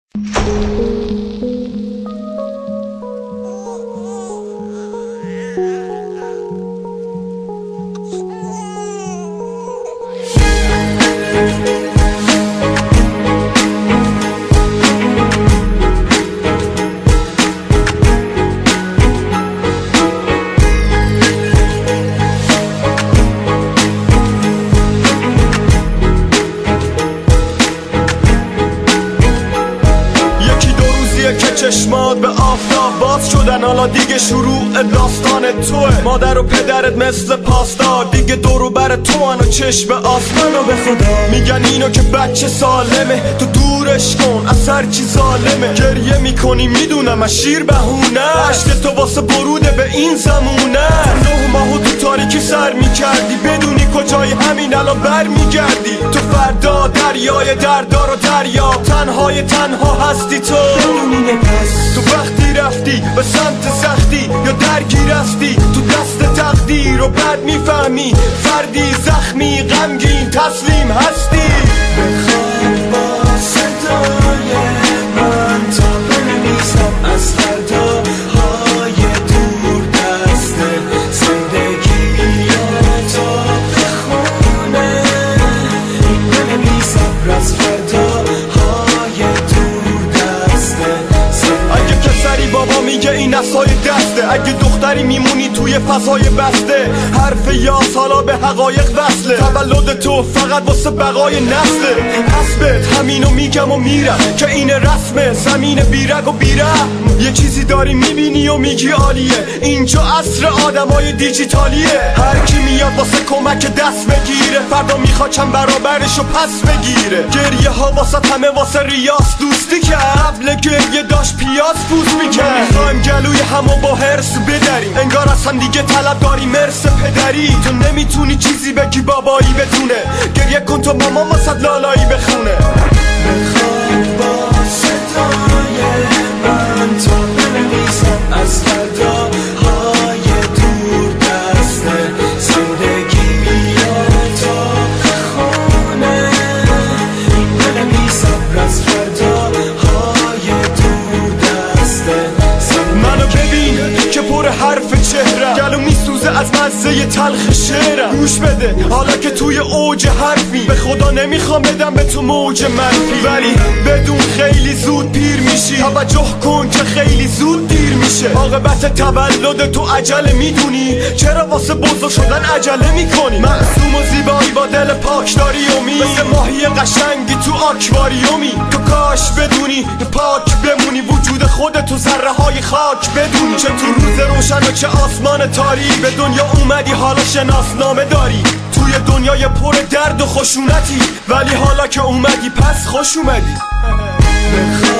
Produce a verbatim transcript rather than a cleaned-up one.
چشمات به آفتاب باز شدن، حالا دیگه شروع داستان توه. مادر و پدرت مثل پاستا دیگه دورو بر تو و چشم آسمان. و به خدا میگن اینو که بچه سالمه، تو دورش کن از هر چی ظالمه. گریه میکنی میدونم از شیر بهونه، عشق تو واسه بروده به این زمونه. نه ماهو تو تاریکی سر میکردی، بدونی کجای همین الان بر میگردی. تو فردا دریای دردار و دریا، تنهای تنها هستی تو. تو وقتی رفتی به سمت سختی یا درگیر هستی تو دست تقدیر، و بعد میفهمی فردی زخمی غمگین تسلیم هستی. بخواب با صدای من تا بنویسم از فرداهای دور دست زندگی یا تا بخونه، این بنویسم از فرداهای دور دست. اگه پسری بابا میگه این اصای دسته، اگه دختری میمونی توی فضای بسته. حرف یاس حالا به حقایق وصله، تولد تو فقط واسه بقای نسله. حسبت همینو میگم و میرم که این رسمه، زمین بیرگ و بیرم. یه چیزی داری میبینی و میگی عالیه، اینجا عصر آدمای دیجیتالیه. هر کی میاد واسه کمک دست بگیره، فردا میخواد چند برابرشو پس بگیره. گریه ها واسه همه واسه ریاض دوستی که قبل گریه داشت پیاز پوست میکرد. میخوایم گلوی همو با هرس بدریم، انگار از هم دیگه طلب داری مرس پدری. تو نمیتونی چیزی بگی بابایی بدونه، گریه کن تو مامان واسه لالایی بخونه. بخواب با صدای من تا بنویسم از فرداهای دور دست زندگی یا تا بخونه، این بنویسم از فرداهای دور دست. منو ببین که پر حرف چهره، گلو میسوزه از مزه تلخ شعرم. گوش بده حالا که توی اوج حرفی، به خدا نمیخوام بدم به تو موج منفی، ولی بدون خیلی زود پیر میشی. توجه کن که خیلی زود دیر میشه. عاقبت تولد تو عجله میدونی، چرا واسه بزرگ شدن عجله میکنی؟ معصوم و زیبایی با دل پاک داری امی، مثل ماهی قشنگی تو آکواریومی. تو کاش بدونی پاک بمونی، وجود خودت تو ذره های خاک بدونی. چه تو روز روشن و چه آسمان تاری، به دنیا اومدی حالا شناسنامه داری. توی دنیای پر درد و خشونتی، ولی حالا که اومدی پس خوش اومدی.